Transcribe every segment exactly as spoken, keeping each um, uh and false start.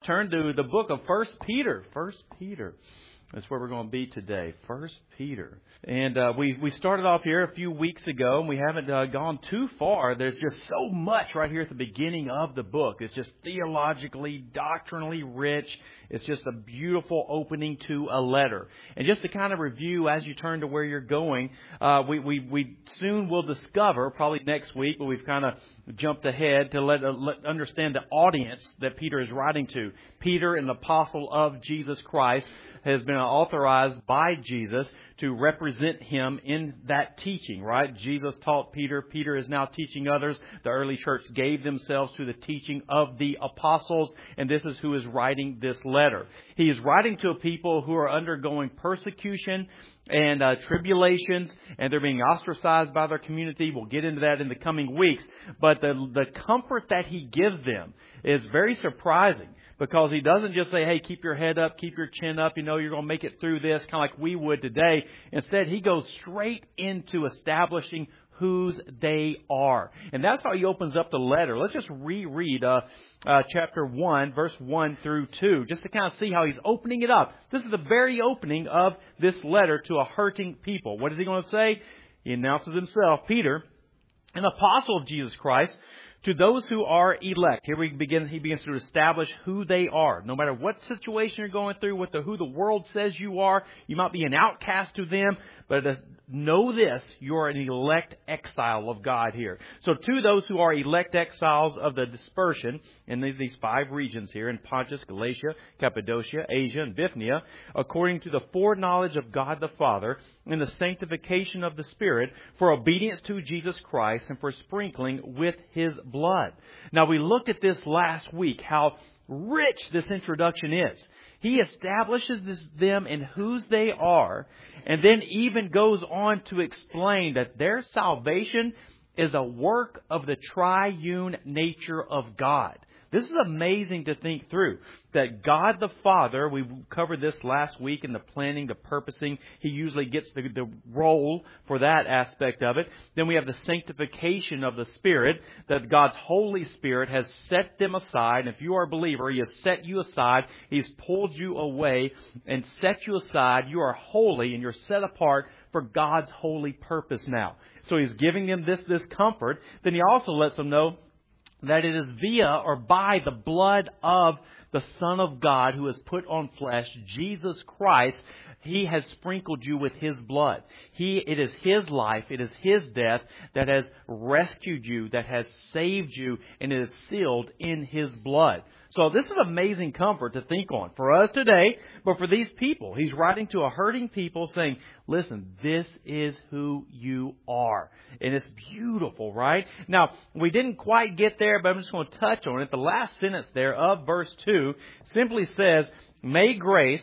turn to the book of First Peter. First Peter. That's where we're going to be today. First Peter. And uh, we we started off here a few weeks ago, and we haven't uh, gone too far. There's just so much right here at the beginning of the book. It's just theologically, doctrinally rich. It's just a beautiful opening to a letter. And just to kind of review as you turn to where you're going, uh, we, we, we soon will discover, probably next week, but we've kind of jumped ahead to let, uh, let understand the audience that Peter is writing to. Peter, an apostle of Jesus Christ, has been authorized by Jesus to represent him in that teaching, right? Jesus taught Peter. Peter is now teaching others. The early church gave themselves to the teaching of the apostles, and this is who is writing this letter. He is writing to a people who are undergoing persecution and uh, tribulations, and they're being ostracized by their community. We'll get into that in the coming weeks. But the, the comfort that he gives them is very surprising. Because he doesn't just say, hey, keep your head up, keep your chin up, you know, you're going to make it through this, kind of like we would today. Instead, he goes straight into establishing whose they are. And that's how he opens up the letter. Let's just reread uh, uh, chapter one, verse one through two, just to kind of see how he's opening it up. This is the very opening of this letter to a hurting people. What is he going to say? He announces himself, Peter, an apostle of Jesus Christ, to those who are elect. Here we begin. He begins to establish who they are. No matter what situation you're going through, what the, who the world says you are, you might be an outcast to them, but know this, you're an elect exile of God here. So to those who are elect exiles of the dispersion in these five regions here, in Pontus, Galatia, Cappadocia, Asia, and Bithynia, according to the foreknowledge of God the Father, and the sanctification of the Spirit, for obedience to Jesus Christ, and for sprinkling with His blood. Now we looked at this last week, how rich this introduction is. He establishes this, them in whose they are, and then even goes on to explain that their salvation is a work of the triune nature of God. This is amazing to think through, that God the Father, we covered this last week in the planning, the purposing. He usually gets the, the role for that aspect of it. Then we have the sanctification of the Spirit, that God's Holy Spirit has set them aside. If you are a believer, He has set you aside. He's pulled you away and set you aside. You are holy and you're set apart for God's holy purpose now. So He's giving them this, this comfort. Then He also lets them know that it is via or by the blood of the Son of God who has put on flesh, Jesus Christ. He has sprinkled you with His blood. He, it is His life, it is His death that has rescued you, that has saved you, and it is sealed in His blood. So this is amazing comfort to think on for us today, but for these people. He's writing to a hurting people saying, listen, this is who you are. And it's beautiful, right? Now, we didn't quite get there, but I'm just going to touch on it. The last sentence there of verse two simply says, may grace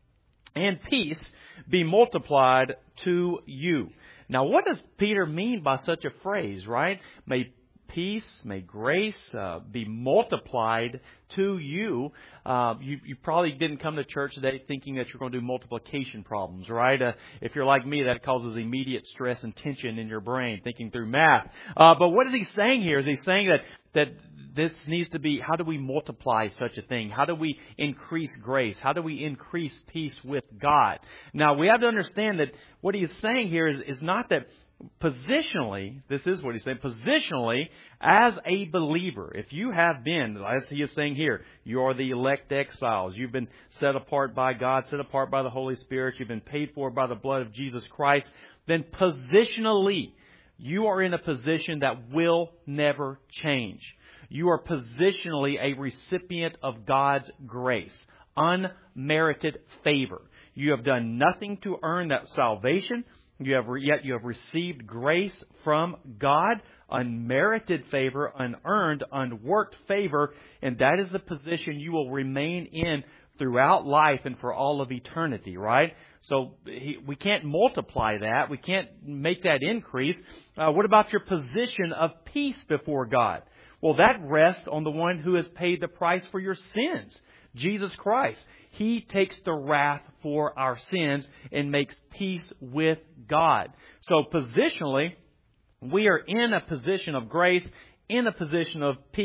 and peace be multiplied to you. Now, what does Peter mean by such a phrase, right? May peace, may grace uh, be multiplied to you. Uh, you. You probably didn't come to church today thinking that you're going to do multiplication problems, right? Uh, if you're like me, that causes immediate stress and tension in your brain, thinking through math. Uh, but what is he saying here? Is he saying that that this needs to be, how do we multiply such a thing? How do we increase grace? How do we increase peace with God? Now, we have to understand that what he is saying here is, is not that positionally, this is what he's saying, positionally, as a believer, if you have been, as he is saying here, you are the elect exiles. You've been set apart by God, set apart by the Holy Spirit. You've been paid for by the blood of Jesus Christ. Then positionally, you are in a position that will never change. You are positionally a recipient of God's grace, unmerited favor. You have done nothing to earn that salvation. You have yet you have received grace from God, unmerited favor, unearned, unworked favor, and that is the position you will remain in throughout life and for all of eternity, right? So he, we can't multiply that. We can't make that increase. Uh, what about your position of peace before God? Well, that rests on the one who has paid the price for your sins, Jesus Christ. He takes the wrath for our sins and makes peace with God. So positionally, we are in a position of grace, in a position of peace.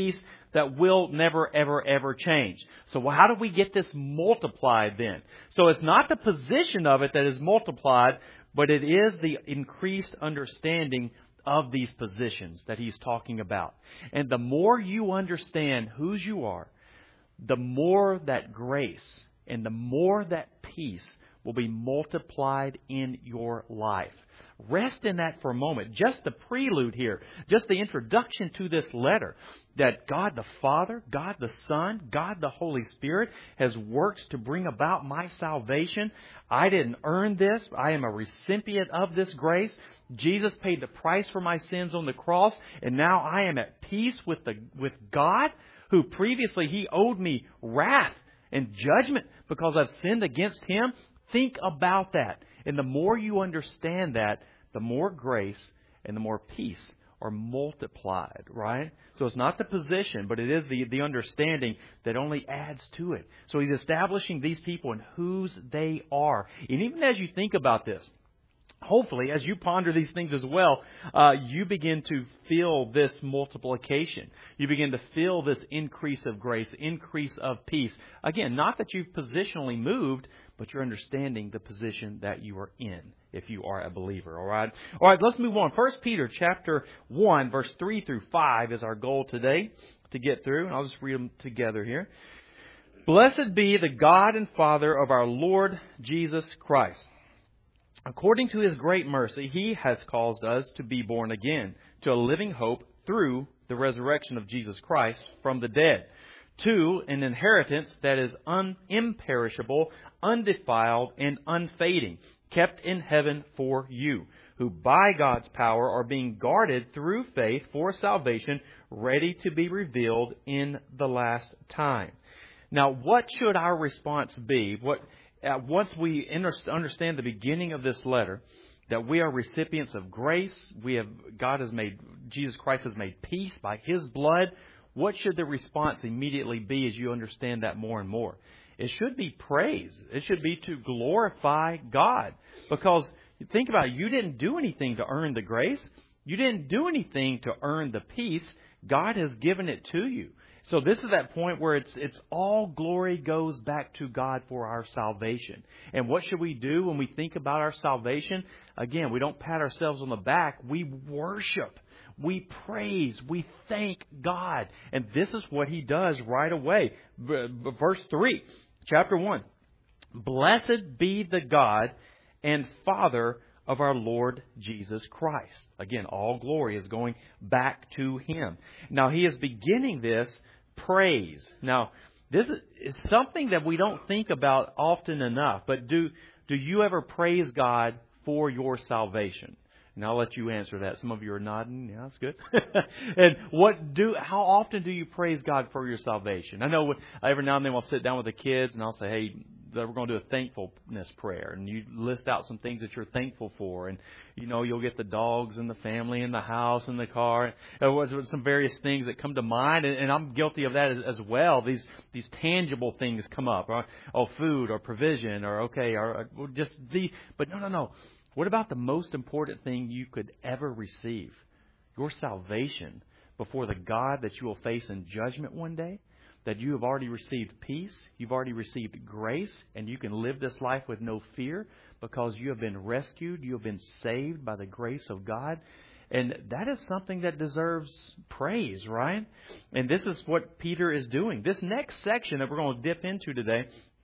that will never, ever, ever change. So how do we get this multiplied then? So it's not the position of it that is multiplied, but it is the increased understanding of these positions that he's talking about. And the more you understand whose you are, the more that grace and the more that peace will be multiplied in your life. Rest in that for a moment. Just the prelude here, just the introduction to this letter, that God the Father, God the Son, God the Holy Spirit has worked to bring about my salvation. I didn't earn this. I am a recipient of this grace. Jesus paid the price for my sins on the cross, and now I am at peace with the with God, who previously He owed me wrath and judgment because I've sinned against Him. Think about that. And the more you understand that, the more grace and the more peace are multiplied, right? So it's not the position, but it is the, the understanding that only adds to it. So he's establishing these people and whose they are. And even as you think about this, hopefully, as you ponder these things as well, uh, you begin to feel this multiplication. You begin to feel this increase of grace, increase of peace. Again, not that you've positionally moved, but you're understanding the position that you are in if you are a believer. All right? All right, let's move on. First Peter chapter one, verse three through five is our goal today to get through. And I'll just read them together here. Blessed be the God and Father of our Lord Jesus Christ. According to His great mercy, He has caused us to be born again to a living hope through the resurrection of Jesus Christ from the dead, to an inheritance that is un- imperishable, undefiled, and unfading, kept in heaven for you, who by God's power are being guarded through faith for salvation, ready to be revealed in the last time. Now, what should our response be? What Uh, once we understand the beginning of this letter, that we are recipients of grace, we have God has made, Jesus Christ has made peace by His blood. What should the response immediately be as you understand that more and more? It should be praise. It should be to glorify God. Because think about it, you didn't do anything to earn the grace. You didn't do anything to earn the peace. God has given it to you. So this is that point where it's it's all glory goes back to God for our salvation. And what should we do when we think about our salvation? Again, we don't pat ourselves on the back. We worship. We praise. We thank God. And this is what He does right away. Verse three, chapter one. Blessed be the God and Father of our Lord Jesus Christ. Again, all glory is going back to Him. Now, He is beginning this praise. Now, this is something that we don't think about often enough. But do do you ever praise God for your salvation? And I'll let you answer that. Some of you are nodding. Yeah, that's good. And what do? How often do you praise God for your salvation? I know every now and then I'll sit down with the kids and I'll say, hey, we're going to do a thankfulness prayer. And you list out some things that you're thankful for. And, you know, you'll get the dogs and the family and the house and the car. There was some various things that come to mind. And, and I'm guilty of that as, as well. These these tangible things come up. Or, oh, food or provision or, okay, or, or just the... But no, no, no. What about the most important thing you could ever receive? Your salvation before the God that you will face in judgment one day? That you have already received peace, you've already received grace, and you can live this life with no fear because you have been rescued, you have been saved by the grace of God. And that is something that deserves praise, right? And this is what Peter is doing. This next section that we're going to dip into today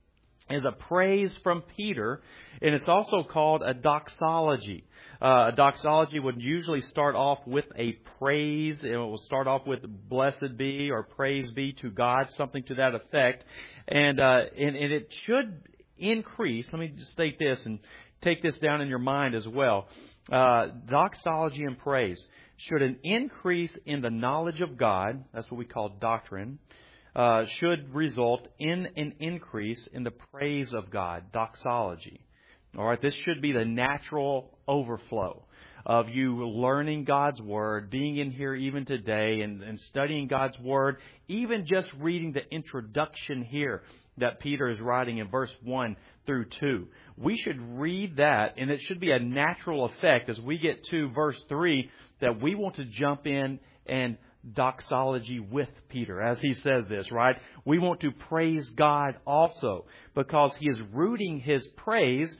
is a praise from Peter, and it's also called a doxology. Uh, a doxology would usually start off with a praise. It will start off with blessed be or praise be to God, something to that effect. And, uh, and, and it should increase. Let me just state this and take this down in your mind as well. Uh, doxology and praise should an increase in the knowledge of God, that's what we call doctrine, Uh, should result in an increase in the praise of God, doxology. All right, this should be the natural overflow of you learning God's Word, being in here even today and, and studying God's Word, even just reading the introduction here that Peter is writing in verse one through two. We should read that, and it should be a natural effect as we get to verse three that we want to jump in and doxology with Peter, as he says this, right? We want to praise God also because he is rooting his praise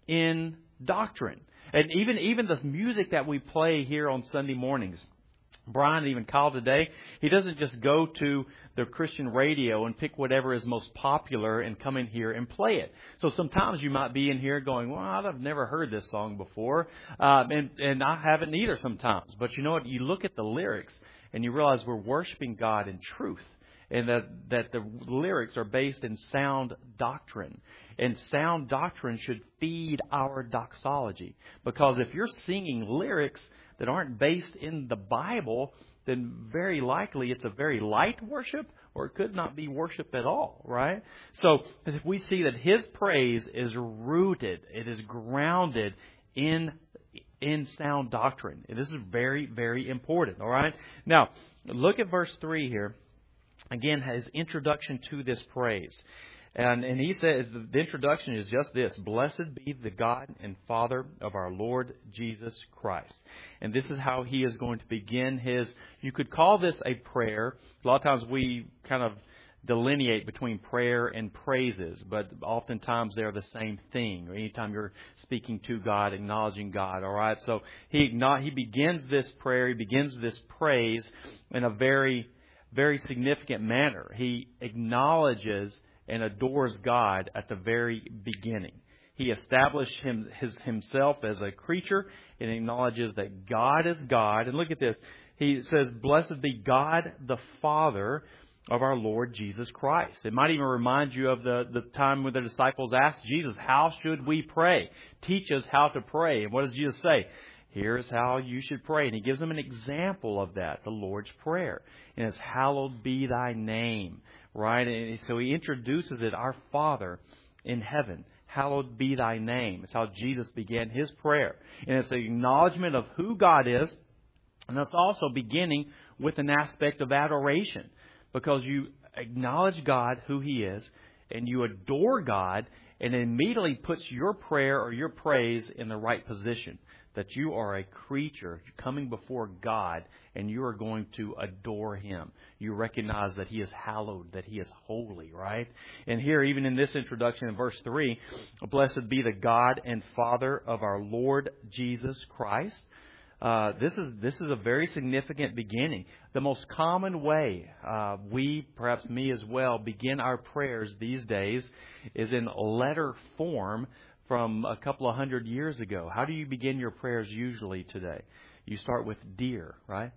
in doctrine. And even, even the music that we play here on Sunday mornings, Brian, even Kyle today, he doesn't just go to the Christian radio and pick whatever is most popular and come in here and play it. So sometimes you might be in here going, well, I've never heard this song before. Um, and, and I haven't either sometimes. But you know what? You look at the lyrics and you realize we're worshiping God in truth. And that, that the lyrics are based in sound doctrine. And sound doctrine should feed our doxology. Because if you're singing lyrics that aren't based in the Bible, then very likely it's a very light worship, or it could not be worship at all, right? So if we see that his praise is rooted, it is grounded in in sound doctrine. And this is very, very important, all right? Now, look at verse three here. Again, his introduction to this praise. And, and he says, the introduction is just this: blessed be the God and Father of our Lord Jesus Christ. And this is how he is going to begin his, you could call this a prayer. A lot of times we kind of delineate between prayer and praises, but oftentimes they're the same thing. Or anytime you're speaking to God, acknowledging God, all right? So he, he begins this prayer, he begins this praise in a very, very significant manner. He acknowledges and adores God at the very beginning. He established him, his, himself as a creature and acknowledges that God is God. And look at this. He says, blessed be God the Father of our Lord Jesus Christ. It might even remind you of the, the time when the disciples asked Jesus, how should we pray? Teach us how to pray. And what does Jesus say? Here's how you should pray. And he gives them an example of that, the Lord's Prayer. And it's, hallowed be thy name. Right? And so he introduces it, our Father in heaven. Hallowed be thy name. It's how Jesus began his prayer. And it's an acknowledgement of who God is. And it's also beginning with an aspect of adoration. Because you acknowledge God, who he is, and you adore God, and it immediately puts your prayer or your praise in the right position. That you are a creature coming before God, and you are going to adore him. You recognize that he is hallowed, that he is holy, right? And here, even in this introduction in verse three, blessed be the God and Father of our Lord Jesus Christ. Uh, this is this is a very significant beginning. The most common way uh, we, perhaps me as well, begin our prayers these days is in letter form from a couple of hundred years ago. How do you begin your prayers usually today? You start with dear, right?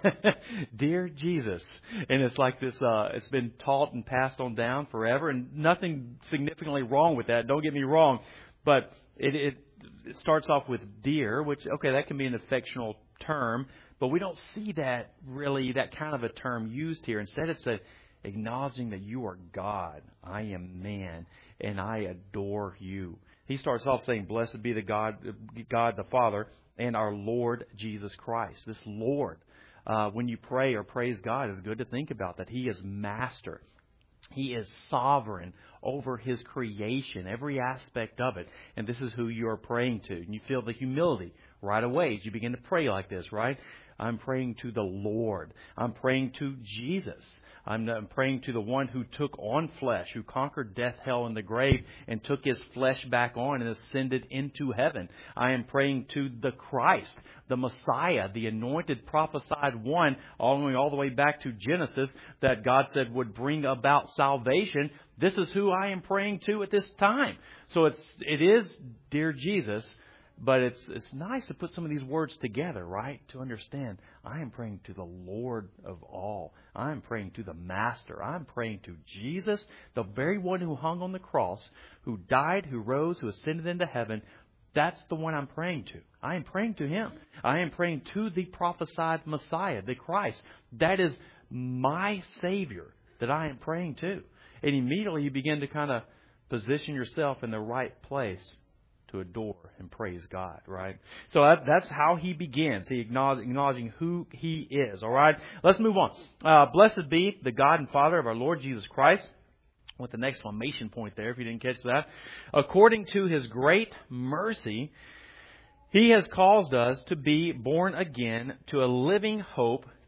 Dear Jesus. And it's like this, uh, it's been taught and passed on down forever, and nothing significantly wrong with that. Don't get me wrong. But it, it, it starts off with dear, which, okay, that can be an affectional term, but we don't see that really, that kind of a term used here. Instead, it's a acknowledging that you are God. I am man, and I adore you. He starts off saying, blessed be the God, God the Father, and our Lord Jesus Christ. This Lord, uh, when you pray or praise God, it's good to think about that. He is master. He is sovereign over his creation, every aspect of it. And this is who you are praying to. And you feel the humility right away as you begin to pray like this, right? I'm praying to the Lord. I'm praying to Jesus. I'm praying to the one who took on flesh, who conquered death, hell, and the grave, and took his flesh back on and ascended into heaven. I am praying to the Christ, the Messiah, the anointed, prophesied one, all the way, all the way back to Genesis, that God said would bring about salvation. This is who I am praying to at this time. So it's it is, dear Jesus. But it's it's nice to put some of these words together, right? To understand, I am praying to the Lord of all. I am praying to the Master. I am praying to Jesus, the very one who hung on the cross, who died, who rose, who ascended into heaven. That's the one I'm praying to. I am praying to him. I am praying to the prophesied Messiah, the Christ. That is my Savior that I am praying to. And immediately you begin to kind of position yourself in the right place to adore and praise God, right? So that, that's how he begins. He acknowledge, acknowledging who he is, all right? Let's move on. Uh, blessed be the God and Father of our Lord Jesus Christ, with an exclamation point there if you didn't catch that. According to his great mercy, he has caused us to be born again to a living hope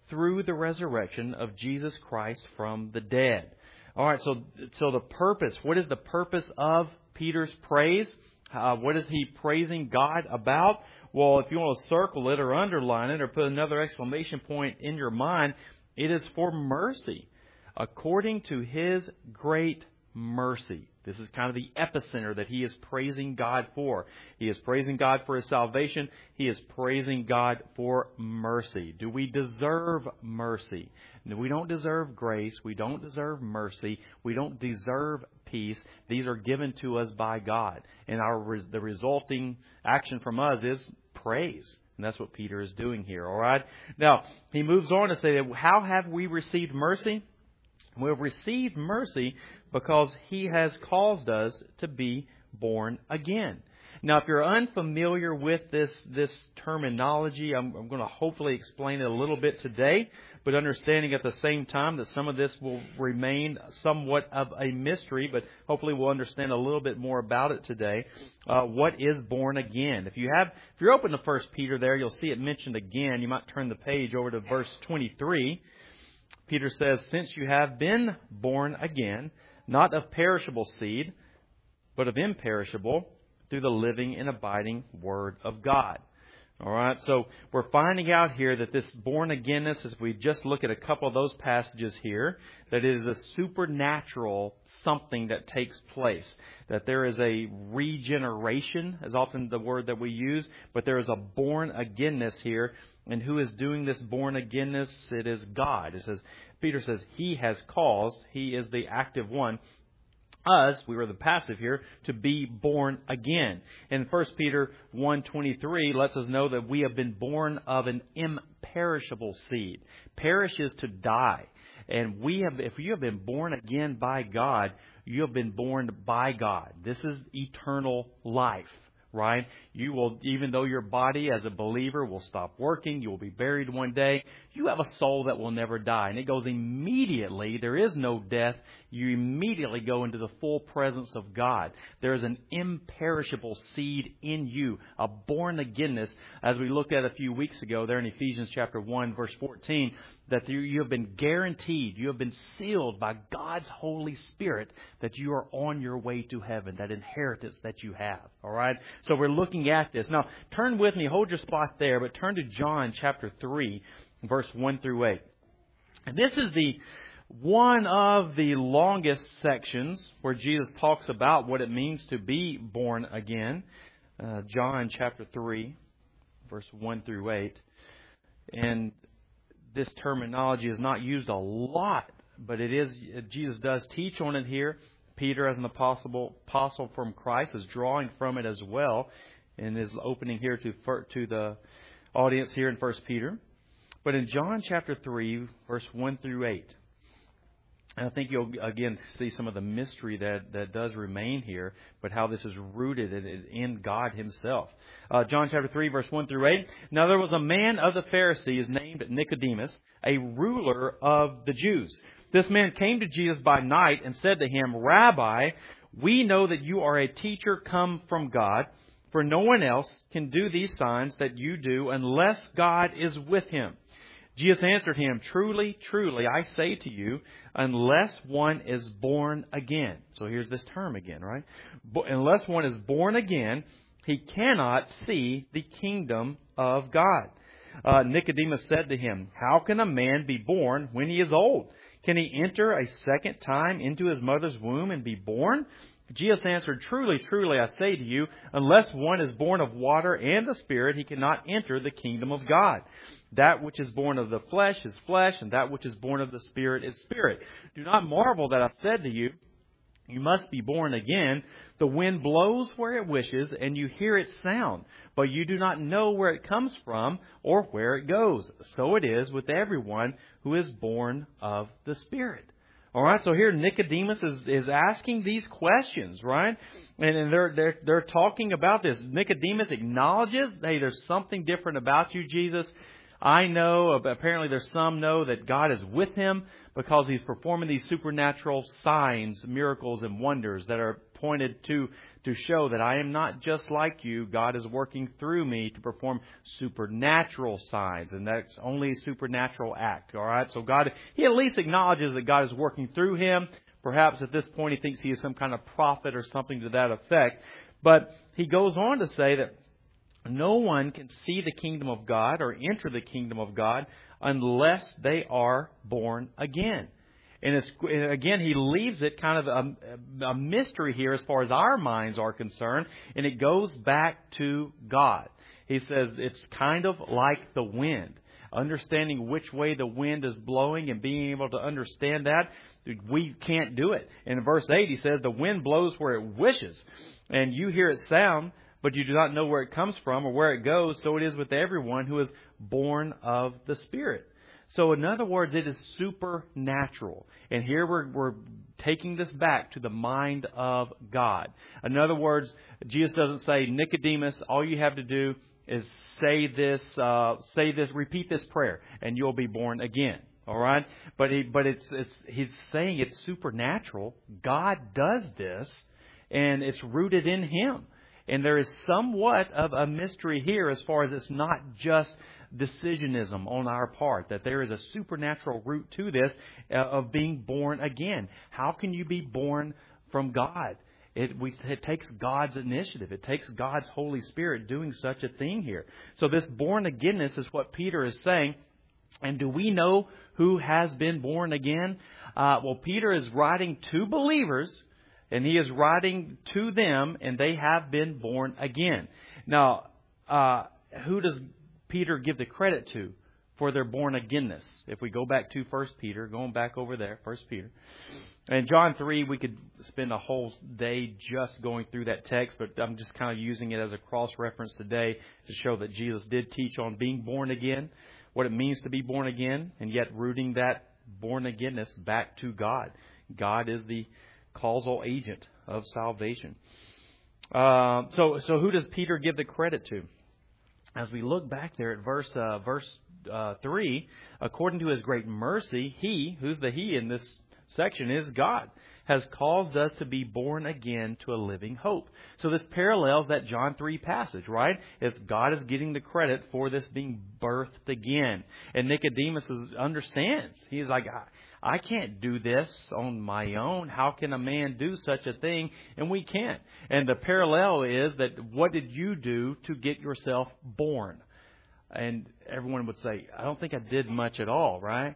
through the resurrection of Jesus Christ from the dead. All right, so so the purpose, what is the purpose of Peter's praise? Uh, what is he praising God about? Well, if you want to circle it or underline it or put another exclamation point in your mind, it is for mercy, according to His great mercy. This is kind of the epicenter that he is praising God for. He is praising God for His salvation. He is praising God for mercy. Do we deserve mercy? No, we don't deserve grace. We don't deserve mercy. We don't deserve peace. These are given to us by God. And our the resulting action from us is praise. And that's what Peter is doing here. All right. Now, he moves on to say that how have we received mercy? We have received mercy because He has caused us to be born again. Now, if you're unfamiliar with this this terminology, I'm, I'm going to hopefully explain it a little bit today, but understanding at the same time that some of this will remain somewhat of a mystery, but hopefully we'll understand a little bit more about it today. Uh, what is born again? If you have, if you're open to First Peter there, you'll see it mentioned again. You might turn the page over to verse twenty-three. Peter says, since you have been born again, not of perishable seed, but of imperishable, through the living and abiding Word of God. All right, so we're finding out here that this born againness, as we just look at a couple of those passages here, that it is a supernatural something that takes place. That there is a regeneration, is often the word that we use, but there is a born againness here. And who is doing this born againness? It is God. It says, Peter says, He has caused, He is the active one, us, we were the passive here, to be born again. And First Peter one twenty-three lets us know that we have been born of an imperishable seed. Perish is to die. And we have, if you have been born again by God, you have been born by God. This is eternal life. Right? You will, even though your body as a believer will stop working, you will be buried one day, you have a soul that will never die. And it goes immediately. There is no death. You immediately go into the full presence of God. There is an imperishable seed in you, a born againness, as we looked at a few weeks ago there in Ephesians chapter one, verse fourteen, that you, you have been guaranteed, you have been sealed by God's Holy Spirit that you are on your way to heaven, that inheritance that you have. All right? So we're looking at this. Now, turn with me, hold your spot there, but turn to John chapter three, verse one through eight. And this is the one of the longest sections where Jesus talks about what it means to be born again. Uh, John chapter three, verse one through eight. And this terminology is not used a lot, but it is. Jesus does teach on it here. Peter, as an apostle, apostle from Christ, is drawing from it as well, in his opening here to to the audience here in First Peter. But in John chapter three, verse one through eight, and I think you'll again see some of the mystery that, that does remain here, but how this is rooted in, in God Himself. Uh, John chapter three, verse one through eight. Now there was a man of the Pharisees named Nicodemus, a ruler of the Jews. This man came to Jesus by night and said to Him, Rabbi, we know that you are a teacher come from God, for no one else can do these signs that you do unless God is with him. Jesus answered him, Truly, truly, I say to you, unless one is born again. So here's this term again, right? Unless one is born again, he cannot see the kingdom of God. Uh, Nicodemus said to him, How can a man be born when he is old? Can he enter a second time into his mother's womb and be born? Jesus answered, Truly, truly, I say to you, unless one is born of water and the Spirit, he cannot enter the kingdom of God. That which is born of the flesh is flesh, and that which is born of the Spirit is spirit. Do not marvel that I said to you, You must be born again. The wind blows where it wishes, and you hear its sound, but you do not know where it comes from or where it goes. So it is with everyone who is born of the Spirit. All right, so here Nicodemus is, is asking these questions, right? And, and they're, they're, they're talking about this. Nicodemus acknowledges, hey, there's something different about you, Jesus. I know, apparently there's some know that God is with him because he's performing these supernatural signs, miracles, and wonders that are pointed to to show that I am not just like you. God is working through me to perform supernatural signs, and that's only a supernatural act. All right, so God, he at least acknowledges that God is working through him. Perhaps at this point he thinks he is some kind of prophet or something to that effect. But he goes on to say that no one can see the kingdom of God or enter the kingdom of God unless they are born again. And it's, again, he leaves it kind of a, a mystery here as far as our minds are concerned. And it goes back to God. He says it's kind of like the wind. Understanding which way the wind is blowing and being able to understand that, we can't do it. In verse eight, he says, the wind blows where it wishes. And you hear it sound, but you do not know where it comes from or where it goes. So it is with everyone who is born of the Spirit. So in other words, it is supernatural. And here we're, we're taking this back to the mind of God. In other words, Jesus doesn't say, Nicodemus, all you have to do is say this, uh, say this, repeat this prayer, and you'll be born again. All right, but he, but it's, it's, he's saying it's supernatural. God does this, and it's rooted in Him. And there is somewhat of a mystery here as far as it's not just decisionism on our part, that there is a supernatural root to this uh, of being born again. How can you be born from God? It, we, it takes God's initiative. It takes God's Holy Spirit doing such a thing here. So this born againness is what Peter is saying. And do we know who has been born again? Uh, well, Peter is writing to believers, and he is writing to them, and they have been born again. Now, uh, who does Peter give the credit to for their born againness? If we go back to First Peter, going back over there, First Peter. And John three, we could spend a whole day just going through that text, but I'm just kind of using it as a cross-reference today to show that Jesus did teach on being born again, what it means to be born again, and yet rooting that born againness back to God. God is the causal agent of salvation. Uh, so, so who does Peter give the credit to? As we look back there at verse uh, verse uh, three, according to His great mercy, He, who's the He in this section, is God, has caused us to be born again to a living hope. So this parallels that John three passage, right? As God is getting the credit for this being birthed again. And Nicodemus is, understands. He's like, I, I can't do this on my own. How can a man do such a thing? And we can't. And the parallel is that what did you do to get yourself born? And everyone would say, I don't think I did much at all, right?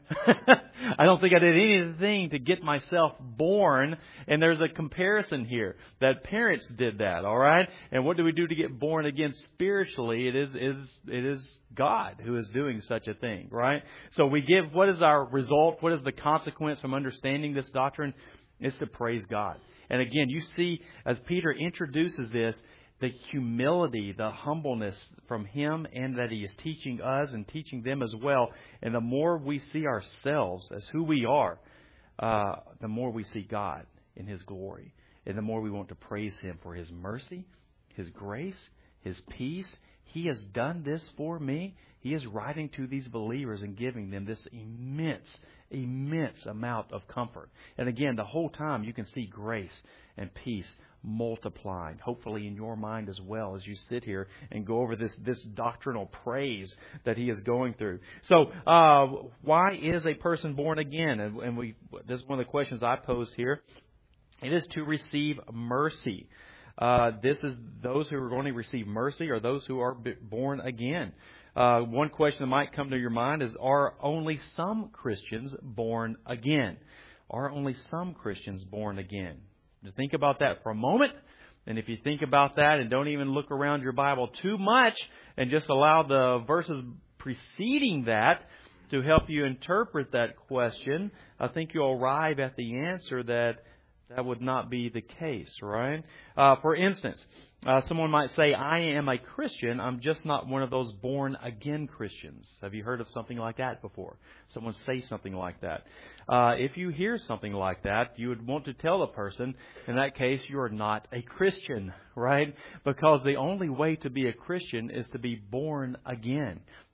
I don't think I did anything to get myself born. And there's a comparison here that parents did that, all right? And what do we do to get born again spiritually? It is, is it is God who is doing such a thing, right? So we give, what is our result? What is the consequence from understanding this doctrine? It's to praise God. And again, you see, as Peter introduces this, the humility, the humbleness from Him, and that He is teaching us and teaching them as well. And the more we see ourselves as who we are, uh, the more we see God in His glory. And the more we want to praise Him for His mercy, His grace, His peace. He has done this for me. He is writing to these believers and giving them this immense, immense amount of comfort. And again, the whole time you can see grace and peace multiplied, hopefully in your mind as well, as you sit here and go over this, this doctrinal praise that he is going through. So, uh, why is a person born again? And, and we, this is one of the questions I posed here. It is to receive mercy. Uh, this is those who are going to receive mercy are those who are born again. Uh, one question that might come to your mind is, are only some Christians born again? Are only some Christians born again? To think about that for a moment. And if you think about that and don't even look around your Bible too much and just allow the verses preceding that to help you interpret that question, I think you'll arrive at the answer that that would not be the case, right? Uh, for instance, uh, someone might say, I am a Christian, I'm just not one of those born-again Christians. Have you heard of something like that before? Someone say something like that. Uh, if you hear something like that, you would want to tell the person, in that case, you are not a Christian, right? Because the only way to be a Christian is to be born again.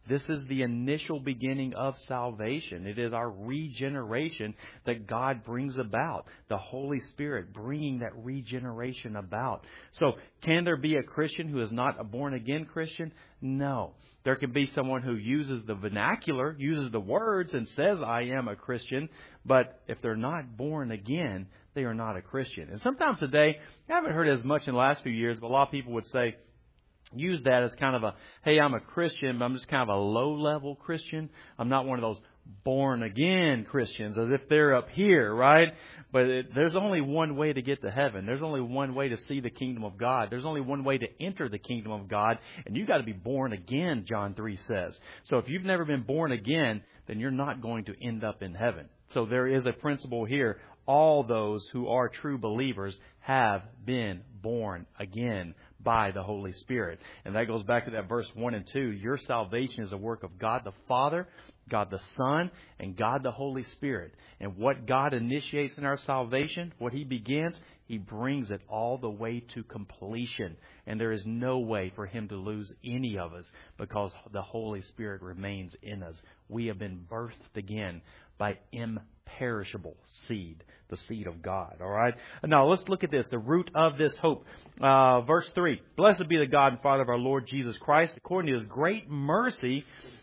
This is the initial beginning of salvation. It is our regeneration that God brings about. The Holy Spirit bringing that regeneration about. So, can there be a Christian who is not a born-again Christian? No. There can be someone who uses the vernacular, uses the words, and says, I am a Christian. But if they're not born again, they are not a Christian. And sometimes today, I haven't heard it as much in the last few years, but a lot of people would say, use that as kind of a, hey, I'm a Christian, but I'm just kind of a low-level Christian. I'm not one of those born-again Christians, as if they're up here, right? But it, there's only one way to get to heaven. There's only one way to see the kingdom of God. There's only one way to enter the kingdom of God, and you've got to be born again, John three says. So if you've never been born again, then you're not going to end up in heaven. So there is a principle here. All those who are true believers have been born again by the Holy Spirit. And that goes back to that verse one and two. Your salvation is a work of God the Father, God the Son, and God the Holy Spirit. And what God initiates in our salvation, what He begins, He brings it all the way to completion. And there is no way for Him to lose any of us because the Holy Spirit remains in us. We have been birthed again by imperishable seed, the seed of God. All right. Now let's look at this, the root of this hope. Uh, verse three. Blessed be the God and Father of our Lord Jesus Christ. According to His great mercy,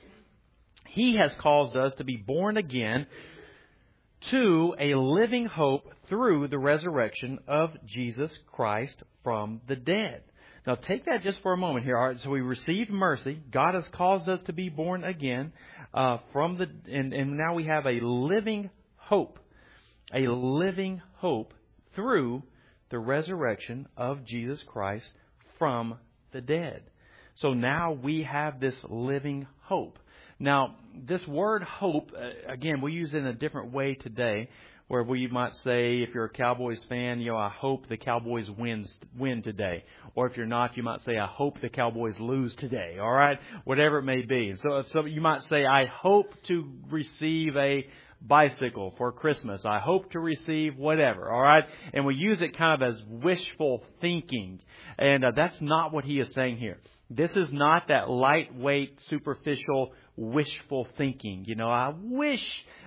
He has caused us to be born again to a living hope through the resurrection of Jesus Christ from the dead. Now take that just for a moment here. All right, so we received mercy. God has caused us to be born again uh, from the, and, and now we have a living hope, a living hope through the resurrection of Jesus Christ from the dead. So now we have this living hope. Now, this word hope, uh, again, we use it in a different way today, where we might say, if you're a Cowboys fan, you know, I hope the Cowboys wins, win today. Or if you're not, you might say, I hope the Cowboys lose today. All right? Whatever it may be. So, so you might say, I hope to receive a bicycle for Christmas. I hope to receive whatever. All right? And we use it kind of as wishful thinking. And uh, that's not what he is saying here. This is not that lightweight, superficial, wishful thinking. You know, I wish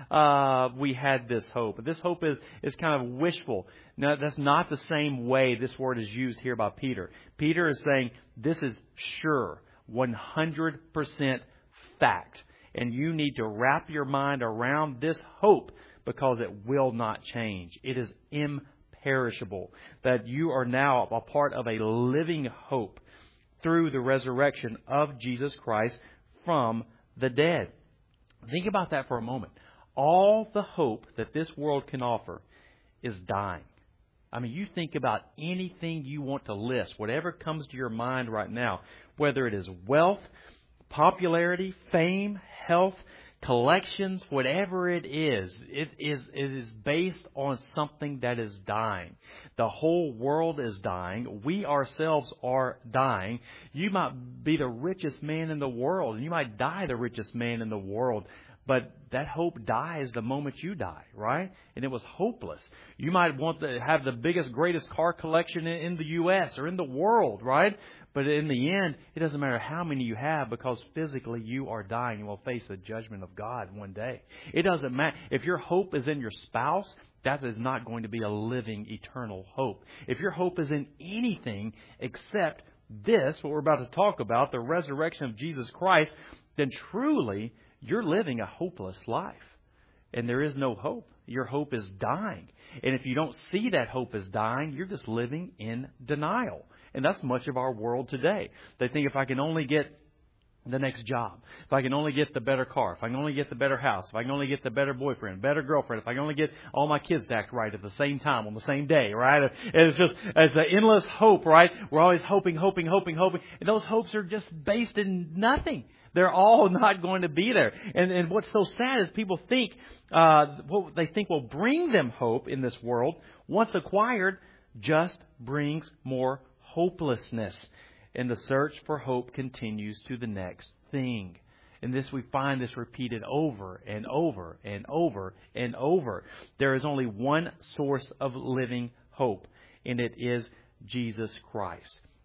uh, we had this hope. This hope is, is kind of wishful. No, that's not the same way this word is used here by Peter. Peter is saying this is sure, one hundred percent fact. And you need to wrap your mind around this hope because it will not change. It is imperishable. That you are now a part of a living hope through the resurrection of Jesus Christ from the dead. Think about that for a moment. All the hope that this world can offer is dying. I mean, you think about anything you want to list, whatever comes to your mind right now, whether it is wealth, popularity, fame, health, collections, whatever it is, it is it is based on something that is dying. The whole world is dying. We ourselves are dying. You might be the richest man in the world, and you might die the richest man in the world. But that hope dies the moment you die, right? And it was hopeless. You might want to have the biggest, greatest car collection in the U S or in the world, right? But in the end, it doesn't matter how many you have because physically you are dying and will face the judgment of God one day. It doesn't matter. If your hope is in your spouse, that is not going to be a living, eternal hope. If your hope is in anything except this, what we're about to talk about, the resurrection of Jesus Christ, then truly you're living a hopeless life. And there is no hope. Your hope is dying. And if you don't see that hope is dying, you're just living in denial. And that's much of our world today. They think if I can only get the next job, if I can only get the better car, if I can only get the better house, if I can only get the better boyfriend, better girlfriend, if I can only get all my kids to act right at the same time on the same day, right? And it's just, it's an endless hope, right? We're always hoping, hoping, hoping, hoping. And those hopes are just based in nothing. They're all not going to be there. And, and what's so sad is people think, uh, what they think will bring them hope in this world, once acquired, just brings more hopelessness. And the search for hope continues to the next thing. And this, we find this repeated over and over and over and over. There is only one source of living hope, and it is Jesus Christ.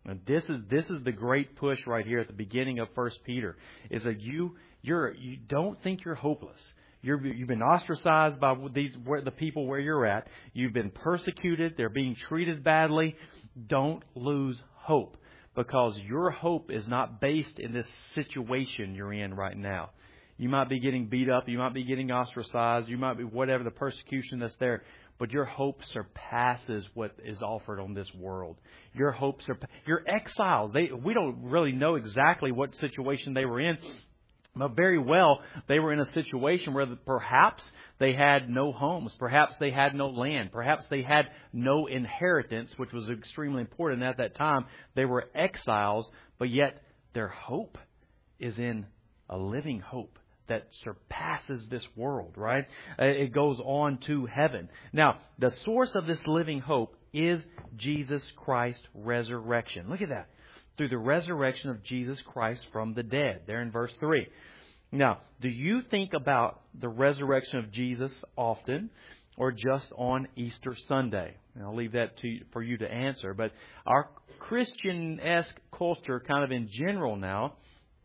And this is this is the great push right here at the beginning of First Peter, is that you you're you don't think you're hopeless. You're, you've been ostracized by these where the people where you're at. You've been persecuted. They're being treated badly. Don't lose hope, because your hope is not based in this situation you're in right now. You might be getting beat up. You might be getting ostracized. You might be whatever the persecution that's there. But your hope surpasses what is offered on this world. Your hope surpa- You're exiles. They, we don't really know exactly what situation they were in. But very well, they were in a situation where perhaps they had no homes. Perhaps they had no land. Perhaps they had no inheritance, which was extremely important at that time. They were exiles, but yet their hope is in a living hope that surpasses this world, right? It goes on to heaven. Now, the source of this living hope is Jesus Christ's resurrection. Look at that. Through the resurrection of Jesus Christ from the dead. There in verse three. Now, do you think about the resurrection of Jesus often, or just on Easter Sunday? And I'll leave that to you, for you to answer. But our Christian-esque culture, kind of in general now,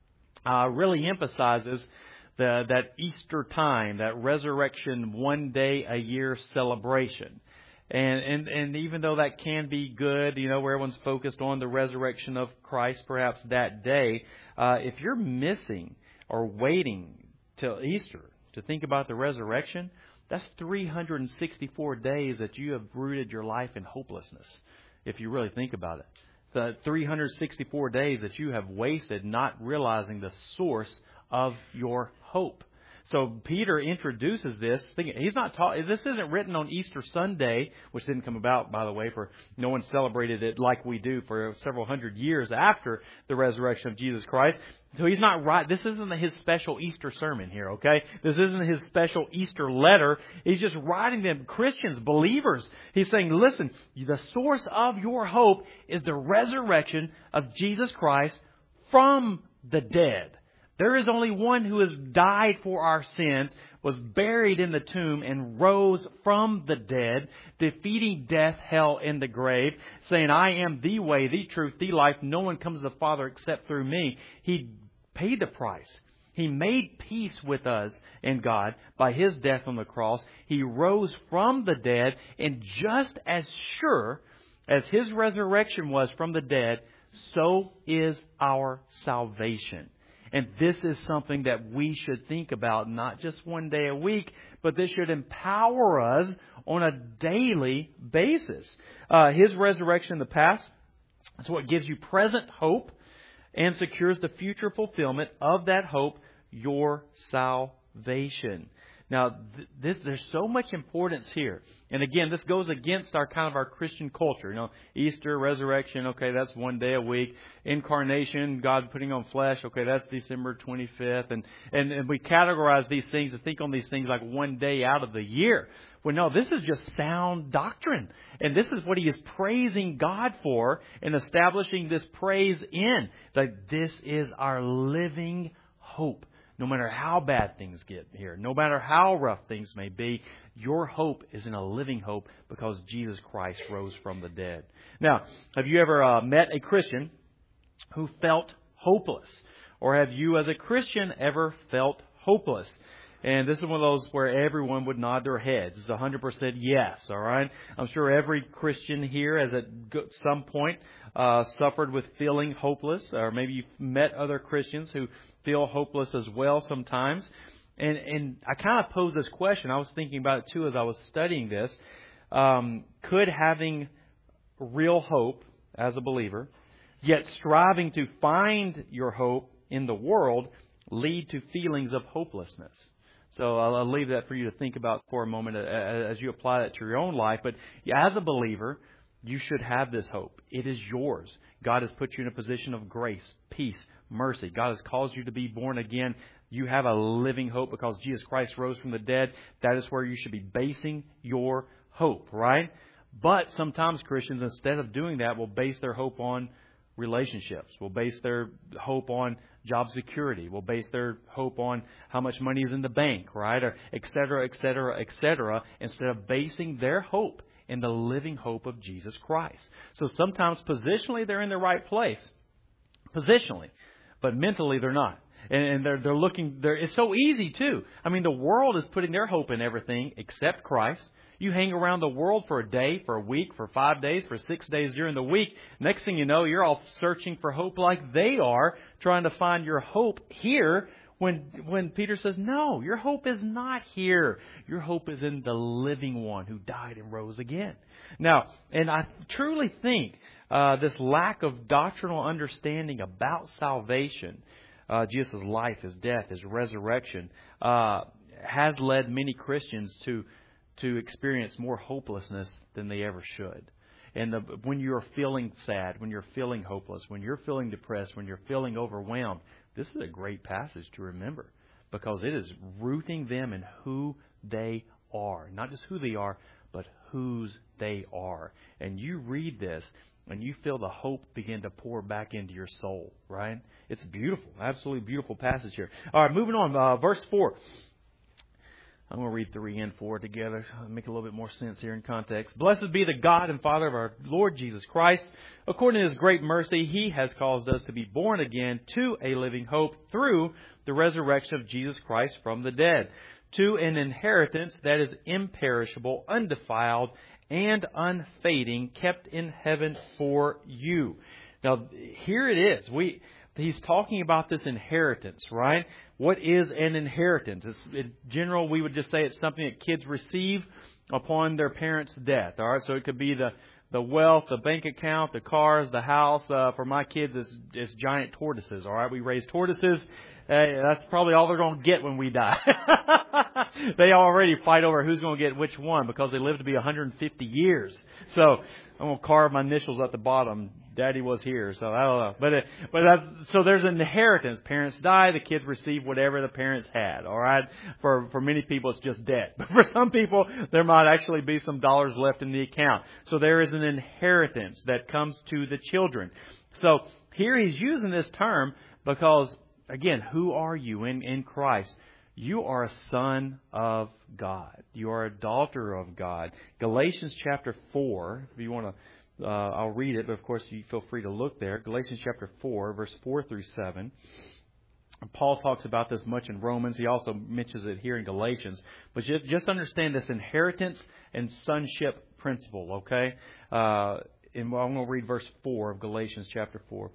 uh, really emphasizes the, that Easter time, that resurrection one day a year celebration. And, and and even though that can be good, you know, where everyone's focused on the resurrection of Christ perhaps that day, uh, if you're missing or waiting till Easter to think about the resurrection, that's three hundred sixty-four days that you have rooted your life in hopelessness, if you really think about it. The three hundred sixty-four days that you have wasted not realizing the source of your hope. So Peter introduces this. He's not taught. This isn't written on Easter Sunday, which didn't come about, by the way, for no one celebrated it like we do for several hundred years after the resurrection of Jesus Christ. So he's not right. This isn't his special Easter sermon here, okay? This isn't his special Easter letter. He's just writing them, Christians, believers. He's saying, listen, the source of your hope is the resurrection of Jesus Christ from the dead. There is only one who has died for our sins, was buried in the tomb, and rose from the dead, defeating death, hell, and the grave, saying, I am the way, the truth, the life. No one comes to the Father except through me. He paid the price. He made peace with us and God by His death on the cross. He rose from the dead, and just as sure as His resurrection was from the dead, so is our salvation. And this is something that we should think about, not just one day a week, but this should empower us on a daily basis. Uh, his resurrection in the past is what gives you present hope and secures the future fulfillment of that hope, your salvation. Now, th- this there's so much importance here. And again, this goes against our kind of our Christian culture. You know, Easter, resurrection, okay, that's one day a week. Incarnation, God putting on flesh, okay, that's December twenty-fifth. And, and, and we categorize these things and think on these things like one day out of the year. Well, no, this is just sound doctrine. And this is what he is praising God for and establishing this praise in. That this is our living hope. No matter how bad things get here, no matter how rough things may be, your hope is in a living hope because Jesus Christ rose from the dead. Now, have you ever uh, met a Christian who felt hopeless? Or have you as a Christian ever felt hopeless? And this is one of those where everyone would nod their heads. It's one hundred percent yes, all right? I'm sure every Christian here has at some point uh, suffered with feeling hopeless, or maybe you've met other Christians who feel hopeless as well sometimes. And, and I kind of posed this question. I was thinking about it too as I was studying this. Um, could having real hope as a believer, yet striving to find your hope in the world, lead to feelings of hopelessness? So I'll, I'll leave that for you to think about for a moment as you apply that to your own life. But as a believer, you should have this hope. It is yours. God has put you in a position of grace, peace, mercy. God has caused you to be born again. You have a living hope because Jesus Christ rose from the dead. That is where you should be basing your hope, right? But sometimes Christians, instead of doing that, will base their hope on relationships. Will base their hope on job security. Will base their hope on how much money is in the bank, right? Or et cetera, et cetera, et cetera, instead of basing their hope in the living hope of Jesus Christ. So sometimes positionally they're in the right place. Positionally. But mentally they're not. And they're, they're looking, they're, it's so easy too. I mean, the world is putting their hope in everything except Christ. You hang around the world for a day, for a week, for five days, for six days during the week. Next thing you know, you're all searching for hope like they are, trying to find your hope here. When when Peter says, no, your hope is not here. Your hope is in the living one who died and rose again. Now, and I truly think uh, this lack of doctrinal understanding about salvation, uh, Jesus' life, His death, His resurrection, uh, has led many Christians to to experience more hopelessness than they ever should. And the, when you're feeling sad, when you're feeling hopeless, when you're feeling depressed, when you're feeling overwhelmed, this is a great passage to remember because it is rooting them in who they are. Not just who they are, but whose they are. And you read this and you feel the hope begin to pour back into your soul, right? It's beautiful. Absolutely beautiful passage here. All right, moving on. Uh, verse four. I'm going to read three and four together. Make a little bit more sense here in context. Blessed be the God and Father of our Lord Jesus Christ. According to His great mercy, He has caused us to be born again to a living hope through the resurrection of Jesus Christ from the dead, to an inheritance that is imperishable, undefiled, and unfading, kept in heaven for you. Now, here it is. We... He's talking about this inheritance, right? What is an inheritance? It's, in general, we would just say it's something that kids receive upon their parents' death. All right, so it could be the the wealth, the bank account, the cars, the house. Uh, for my kids, it's, it's giant tortoises. All right, we raise tortoises. Uh, that's probably all they're going to get when we die. They already fight over who's going to get which one because they live to be one hundred fifty years. So I'm going to carve my initials at the bottom. Daddy was here, so I don't know. But it, but that's so there's an inheritance. Parents die, the kids receive whatever the parents had. All right. For for many people, it's just debt. But for some people, there might actually be some dollars left in the account. So there is an inheritance that comes to the children. So here he's using this term because, again, who are you in in Christ? You are a son of God. You are a daughter of God. Galatians chapter four, if you want to. Uh, I'll read it, but of course you feel free to look there. Galatians chapter four, verse four through seven. Paul talks about this much in Romans. He also mentions it here in Galatians. But just, just understand this inheritance and sonship principle, okay? Uh, and I'm going to read verse four of Galatians chapter four.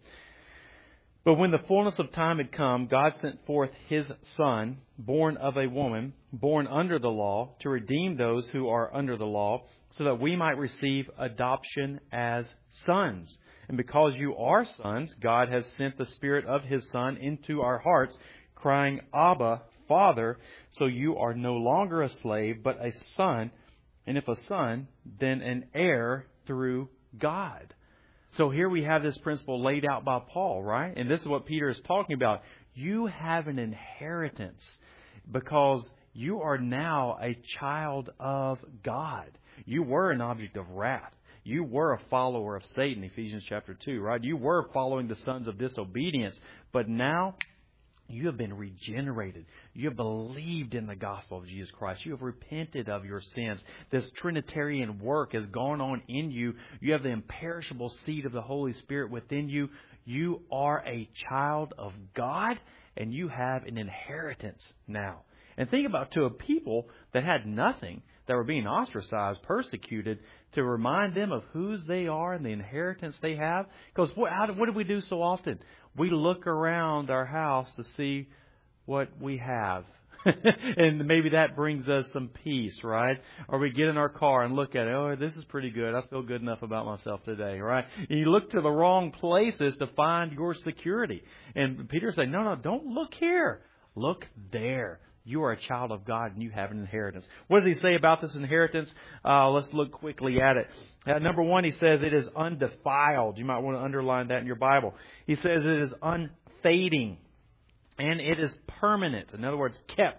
But when the fullness of time had come, God sent forth His Son, born of a woman, born under the law, to redeem those who are under the law, so that we might receive adoption as sons. And because you are sons, God has sent the Spirit of His Son into our hearts, crying, Abba, Father. So you are no longer a slave, but a son. And if a son, then an heir through God. So here we have this principle laid out by Paul, right? And this is what Peter is talking about. You have an inheritance because you are now a child of God. You were an object of wrath. You were a follower of Satan, Ephesians chapter two, right? You were following the sons of disobedience. But now you have been regenerated. You have believed in the gospel of Jesus Christ. You have repented of your sins. This Trinitarian work has gone on in you. You have the imperishable seed of the Holy Spirit within you. You are a child of God, and you have an inheritance now. And think about to a people that had nothing, that were being ostracized, persecuted, to remind them of whose they are and the inheritance they have. Because what, how, what do we do so often? We look around our house to see what we have. And maybe that brings us some peace, right? Or we get in our car and look at it. Oh, this is pretty good. I feel good enough about myself today, right? And you look to the wrong places to find your security. And Peter said, no, no, don't look here. Look there. You are a child of God and you have an inheritance. What does he say about this inheritance? Uh, let's look quickly at it. Uh, number one, he says it is undefiled. You might want to underline that in your Bible. He says it is unfading and it is permanent. In other words, kept.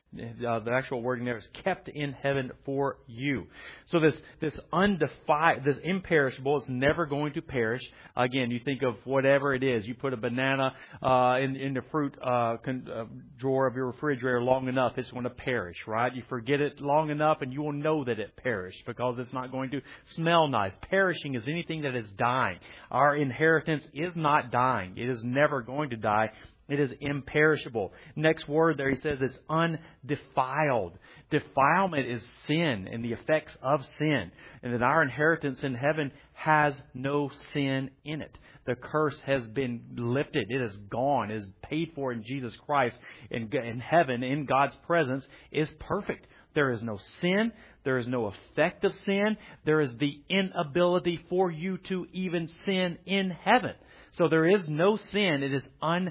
Uh, the actual wording there is kept in heaven for you. So this this undefi- this imperishable is never going to perish. Again, you think of whatever it is. You put a banana uh, in in the fruit uh, con- uh, drawer of your refrigerator long enough, it's going to perish, right? You forget it long enough, and you will know that it perished because it's not going to smell nice. Perishing is anything that is dying. Our inheritance is not dying. It is never going to die. It is imperishable. Next word there, he says it's undefiled. Defilement is sin and the effects of sin. And that our inheritance in heaven has no sin in it. The curse has been lifted. It is gone. It is paid for in Jesus Christ. In, in heaven, in God's presence, is perfect. There is no sin. There is no effect of sin. There is the inability for you to even sin in heaven. So there is no sin. It is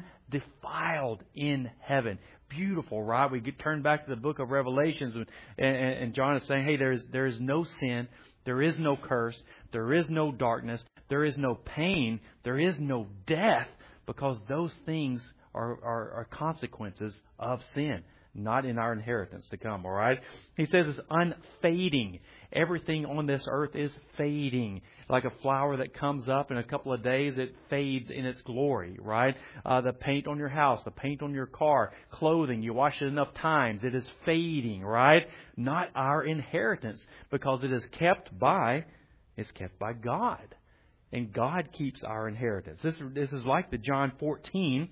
undefiled in heaven. Beautiful, right? We get turned back to the book of Revelations, and, and, and John is saying, hey, there is there is no sin. There is no curse. There is no darkness. There is no pain. There is no death, because those things are, are, are consequences of sin. Not in our inheritance to come, all right? He says it's unfading. Everything on this earth is fading. Like a flower that comes up in a couple of days, it fades in its glory, right? Uh, the paint on your house, the paint on your car, clothing, you wash it enough times, it is fading, right? Not our inheritance, because it is kept by, it's kept by God. And God keeps our inheritance. This, this is like the John fourteen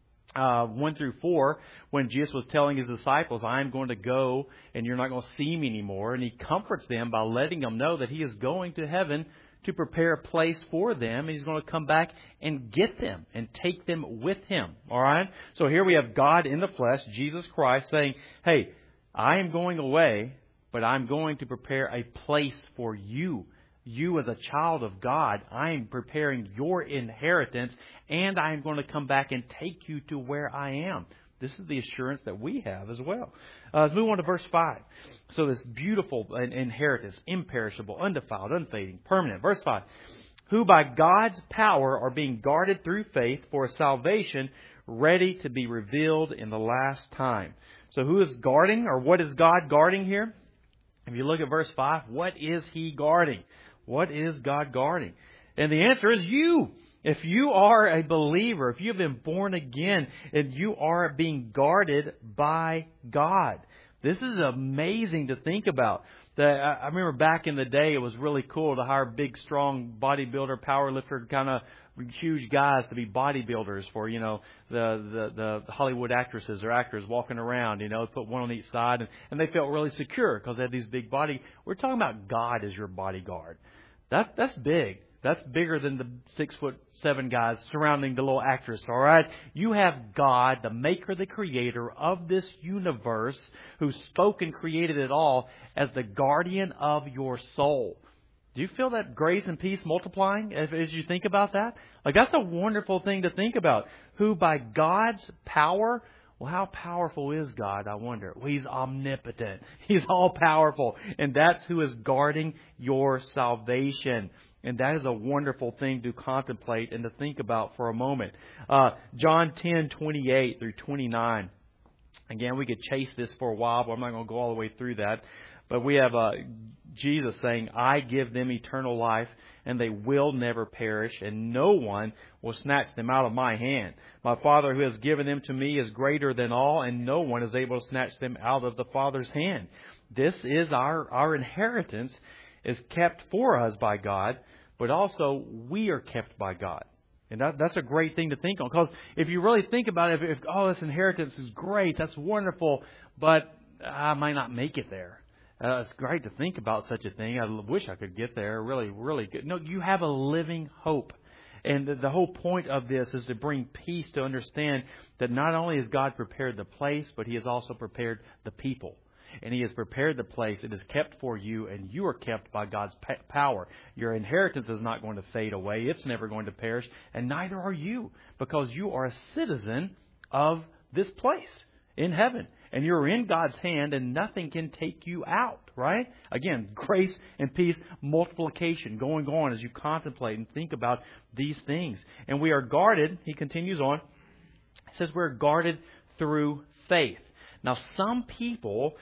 Uh, one through four, when Jesus was telling His disciples, I am going to go and you're not going to see me anymore. And He comforts them by letting them know that He is going to heaven to prepare a place for them. And He's going to come back and get them and take them with Him. All right. So here we have God in the flesh, Jesus Christ, saying, hey, I am going away, but I'm going to prepare a place for you. You as a child of God, I am preparing your inheritance, and I am going to come back and take you to where I am. This is the assurance that we have as well. Uh, let's move on to verse five. So this beautiful inheritance, imperishable, undefiled, unfading, permanent. Verse five. Who by God's power are being guarded through faith for a salvation ready to be revealed in the last time. So who is guarding, or what is God guarding here? If you look at verse five, what is He guarding? What is God guarding? And the answer is you. If you are a believer, if you've been born again, and you are being guarded by God. This is amazing to think about. That I remember back in the day, it was really cool to hire big, strong bodybuilder, power lifter, kind of huge guys to be bodybuilders for, you know, the, the, the Hollywood actresses or actors walking around, you know, put one on each side. And, and they felt really secure because they had these big body. We're talking about God as your bodyguard. That, that's big. That's bigger than the six foot seven guys surrounding the little actress, all right? You have God, the maker, the creator of this universe, who spoke and created it all, as the guardian of your soul. Do you feel that grace and peace multiplying as, as you think about that? Like, that's a wonderful thing to think about. Who by God's power... Well, how powerful is God, I wonder? Well, He's omnipotent. He's all-powerful. And that's who is guarding your salvation. And that is a wonderful thing to contemplate and to think about for a moment. Uh, John ten, twenty-eight through twenty-nine. Again, we could chase this for a while, but I'm not going to go all the way through that. But we have uh, Jesus saying, I give them eternal life, and they will never perish, and no one will snatch them out of my hand. My Father who has given them to me is greater than all, and no one is able to snatch them out of the Father's hand. This is our, our inheritance, is kept for us by God, but also we are kept by God. And that, that's a great thing to think on. Because if you really think about it, if, if oh, this inheritance is great, that's wonderful, but I might not make it there. Uh, it's great to think about such a thing. I wish I could get there. Really, really good. No, you have a living hope. And the, the whole point of this is to bring peace, to understand that not only has God prepared the place, but He has also prepared the people. And He has prepared the place. It is kept for you, and you are kept by God's power. Your inheritance is not going to fade away. It's never going to perish. And neither are you, because you are a citizen of this place in heaven. And you're in God's hand, and nothing can take you out, right? Again, grace and peace, multiplication going on as you contemplate and think about these things. And we are guarded, he continues on, he says we're guarded through faith. Now, some people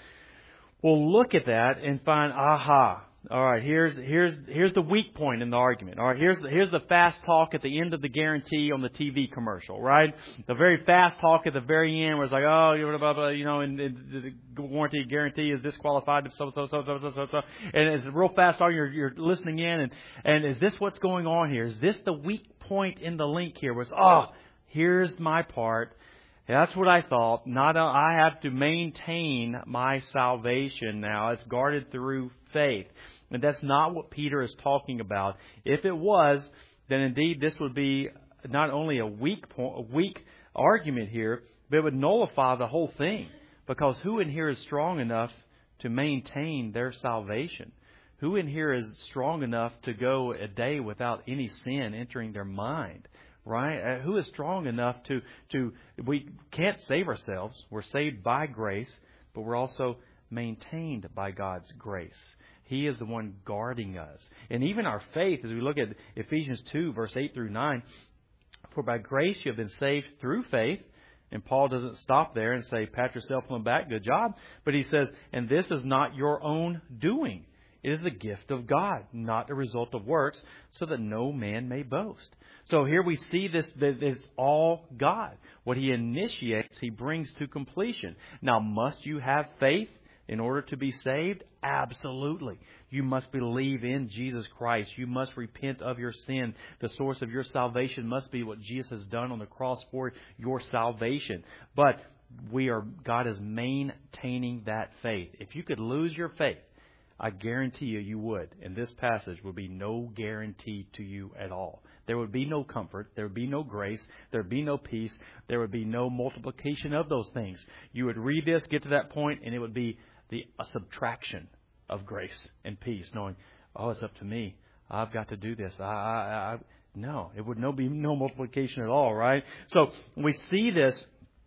will look at that and find, aha, all right, here's here's here's the weak point in the argument. All right, here's the, here's the fast talk at the end of the guarantee on the T V commercial, right? The very fast talk at the very end where it's like, oh, you know, you know, and, and the warranty guarantee is disqualified, so so so so so so so, and it's a real fast talk. You're you're listening in, and and is this what's going on here? Is this the weak point in the link here? Was oh, here's my part. That's what I thought. Not a, I have to maintain my salvation now. It's guarded through faith. And that's not what Peter is talking about. If it was, then indeed this would be not only a weak point, a weak argument here, but it would nullify the whole thing. Because who in here is strong enough to maintain their salvation? Who in here is strong enough to go a day without any sin entering their mind? Right? Who is strong enough to, to, we can't save ourselves. We're saved by grace, but we're also maintained by God's grace. He is the one guarding us. And even our faith, as we look at Ephesians two, verse eight through nine, for by grace you have been saved through faith. And Paul doesn't stop there and say, pat yourself on the back, good job. But he says, and this is not your own doing. It is the gift of God, not the result of works, so that no man may boast. So here we see this, that it's all God. What He initiates, He brings to completion. Now, must you have faith in order to be saved? Absolutely. You must believe in Jesus Christ. You must repent of your sin. The source of your salvation must be what Jesus has done on the cross for your salvation. But we are, God is maintaining that faith. If you could lose your faith, I guarantee you, you would. And this passage would be no guarantee to you at all. There would be no comfort. There would be no grace. There would be no peace. There would be no multiplication of those things. You would read this, get to that point, and it would be the a subtraction of grace and peace, knowing, oh, it's up to me. I've got to do this. I, I, I no, it would no be no multiplication at all, right? So we see this.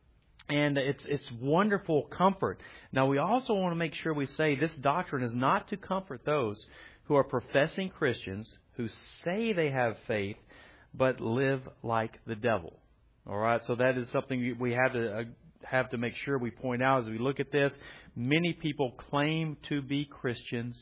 And it's it's wonderful comfort. Now, we also want to make sure we say this doctrine is not to comfort those who are professing Christians who say they have faith but live like the devil. All right, so that is something we have to uh, have to make sure we point out as we look at this. Many people claim to be Christians,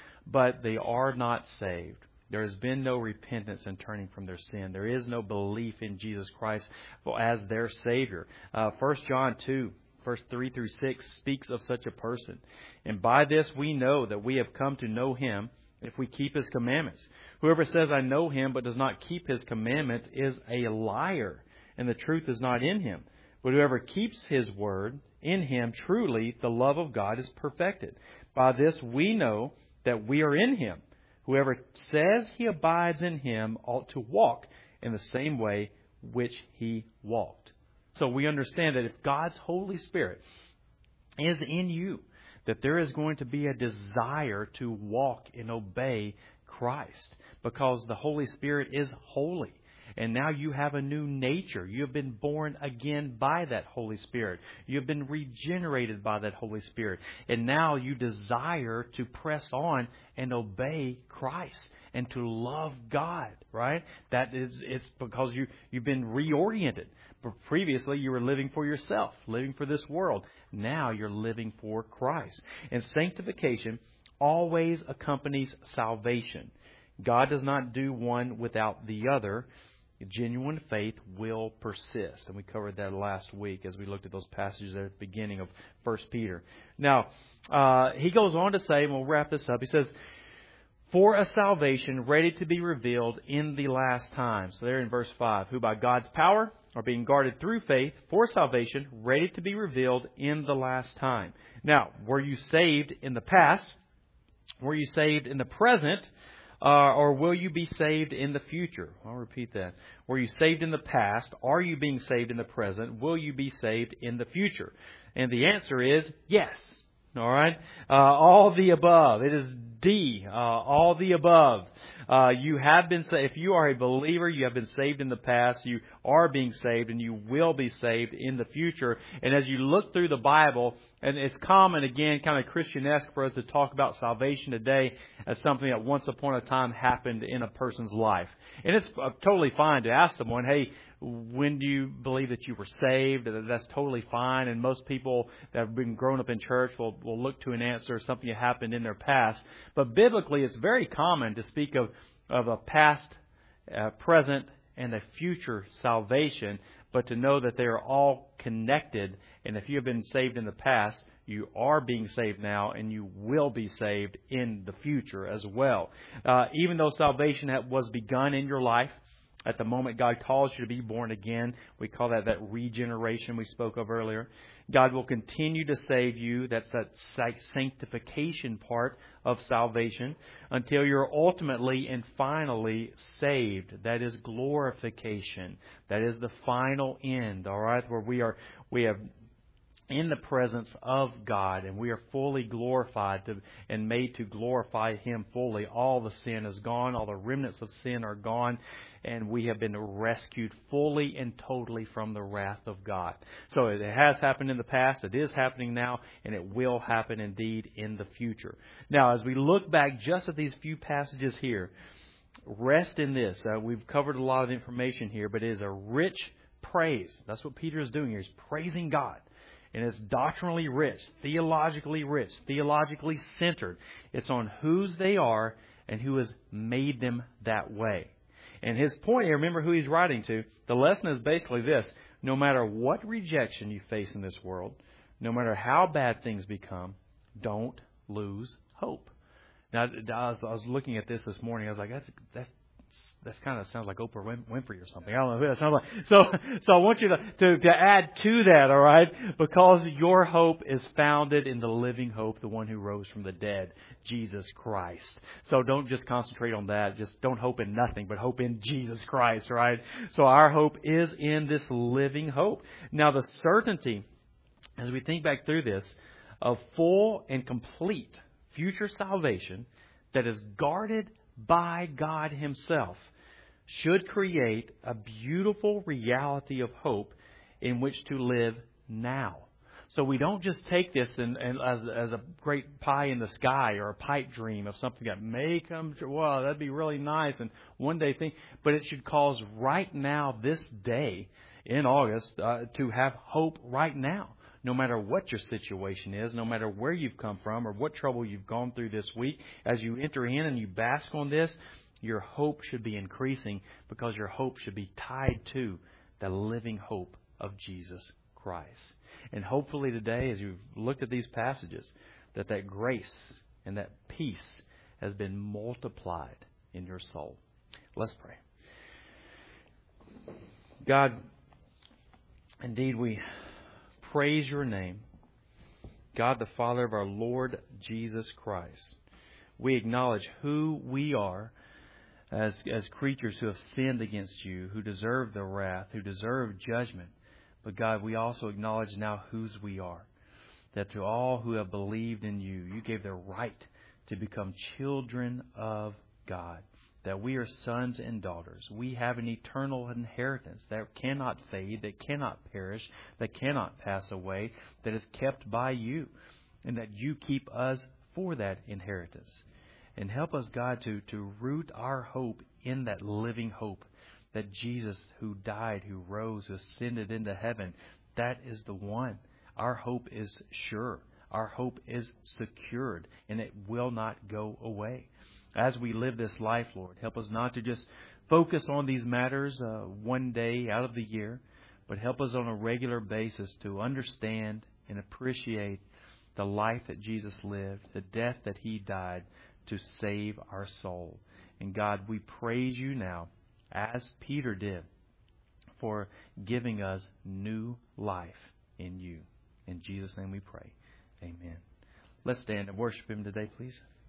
but they are not saved. There has been no repentance and turning from their sin. There is no belief in Jesus Christ as their Savior. Uh, First John two, verse three through six speaks of such a person. And by this we know that we have come to know Him if we keep His commandments. Whoever says, I know Him, but does not keep His commandments is a liar, and the truth is not in him. But whoever keeps His word, in him truly the love of God is perfected. By this we know that we are in Him. Whoever says he abides in Him ought to walk in the same way which He walked. So we understand that if God's Holy Spirit is in you, that there is going to be a desire to walk and obey Christ, because the Holy Spirit is holy. And now you have a new nature. You have been born again by that Holy Spirit. You have been regenerated by that Holy Spirit. And now you desire to press on and obey Christ and to love God, right? That is, it's because you, you've been reoriented. But previously you were living for yourself, living for this world. Now you're living for Christ. And sanctification always accompanies salvation. God does not do one without the other. Genuine faith will persist. And we covered that last week as we looked at those passages at the beginning of First Peter. Now, uh, he goes on to say, and we'll wrap this up, he says, for a salvation ready to be revealed in the last time. So there in verse five, who by God's power are being guarded through faith for salvation ready to be revealed in the last time. Now, were you saved in the past? Were you saved in the present? Uh, or will you be saved in the future? I'll repeat that. Were you saved in the past? Are you being saved in the present? Will you be saved in the future? And the answer is yes. All right? Uh, all the above. It is D. Uh, all the above. Uh, you have been saved. If you are a believer, you have been saved in the past. You are being saved, and you will be saved in the future. And as you look through the Bible, and it's common, again, kind of Christian-esque for us to talk about salvation today as something that once upon a time happened in a person's life. And it's totally fine to ask someone, hey, when do you believe that you were saved? That's totally fine. And most people that have been grown up in church will, will look to an answer, something that happened in their past. But biblically, it's very common to speak of, of a past, uh, present, and a future salvation, but to know that they are all connected. And if you have been saved in the past, you are being saved now, and you will be saved in the future as well. Uh, even though salvation was begun in your life, at the moment God calls you to be born again, we call that that regeneration we spoke of earlier. God will continue to save you. That's that sanctification part of salvation until you're ultimately and finally saved. That is glorification. That is the final end, all right, where we are we have in the presence of God, and we are fully glorified to, and made to glorify Him fully. All the sin is gone. All the remnants of sin are gone. And we have been rescued fully and totally from the wrath of God. So it has happened in the past. It is happening now. And it will happen indeed in the future. Now, as we look back just at these few passages here, rest in this. Uh, we've covered a lot of information here, but it is a rich praise. That's what Peter is doing here. He's praising God. And it's doctrinally rich, theologically rich, theologically centered. It's on whose they are and who has made them that way. And his point here, remember who he's writing to. The lesson is basically this. No matter what rejection you face in this world, no matter how bad things become, don't lose hope. Now, I was, I was looking at this this morning. I was like, that's, that's, That kind of sounds like Oprah Winfrey or something. I don't know who that sounds like. So, so I want you to, to, to add to that, all right? Because your hope is founded in the living hope, the one who rose from the dead, Jesus Christ. So don't just concentrate on that. Just don't hope in nothing, but hope in Jesus Christ, right? So our hope is in this living hope. Now, the certainty, as we think back through this, of full and complete future salvation that is guarded by God Himself should create a beautiful reality of hope in which to live now. So we don't just take this and, and as, as a great pie in the sky or a pipe dream of something that may come true. Well, that'd be really nice and one day think, but it should cause right now, this day in August, uh, to have hope right now. No matter what your situation is, no matter where you've come from or what trouble you've gone through this week, as you enter in and you bask on this, your hope should be increasing because your hope should be tied to the living hope of Jesus Christ. And hopefully today, as you've looked at these passages, that that grace and that peace has been multiplied in your soul. Let's pray. God, indeed we praise your name, God the Father of our Lord Jesus Christ. We acknowledge who we are as, as creatures who have sinned against you, who deserve the wrath, who deserve judgment. But God, we also acknowledge now whose we are. That to all who have believed in you, you gave the right to become children of God. That we are sons and daughters. We have an eternal inheritance that cannot fade, that cannot perish, that cannot pass away, that is kept by you, and that you keep us for that inheritance. And help us, God, to, to root our hope in that living hope, that Jesus who died, who rose, who ascended into heaven, that is the one. Our hope is sure. Our hope is secured, and it will not go away. As we live this life, Lord, help us not to just focus on these matters uh, one day out of the year, but help us on a regular basis to understand and appreciate the life that Jesus lived, the death that He died to save our soul. And God, we praise you now, as Peter did, for giving us new life in you. In Jesus' name we pray. Amen. Let's stand and worship Him today, please.